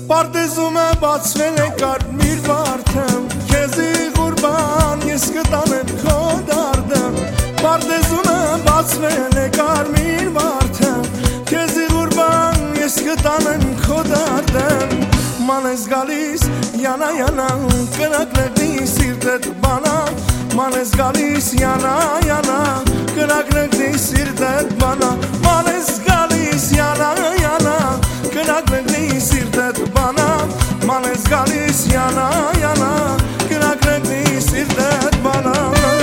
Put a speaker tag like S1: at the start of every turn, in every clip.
S1: Պարտեզում է բացվել է կարմիր վարդը, քեզի ղուրբան ես կտանեմ քո դարդը։ Պարտեզում է բացվել է կարմիր վարդը, քեզի ղուրբան ես կտանեմ քո դարդը։ Ման ես գալիս յանա յանա, կրակնեղնի սիրտդ բանա, ման ես գալիս յանա յանա, կրակնեղնի սիրտդ բանա, ման ես գալիս յանա յանա, կրակնեղնի սիրտդ բանա, ման ես գալիս յանա յանա, կրակնեղնի սիրտդ բանա։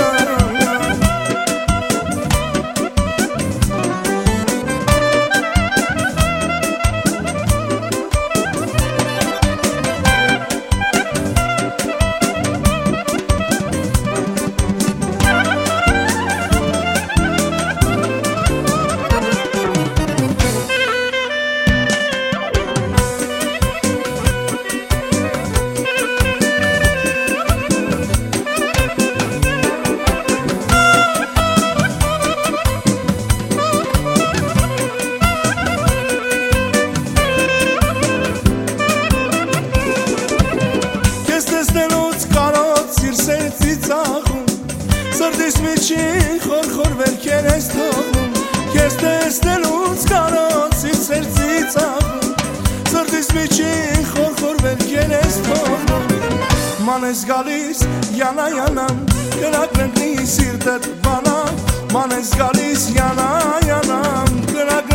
S1: Սրտիս միջին խորխոր վերքեր ես թողնում, քեզ տեսնելուց կարոց իր սերծի ծաղում, սրտիս միջին խորխոր վերքեր ես թողնում, ման ես գալիս յանա յանա, կրակնեղնի սիրտդ բանա, ման ես գալիս յանա յանա,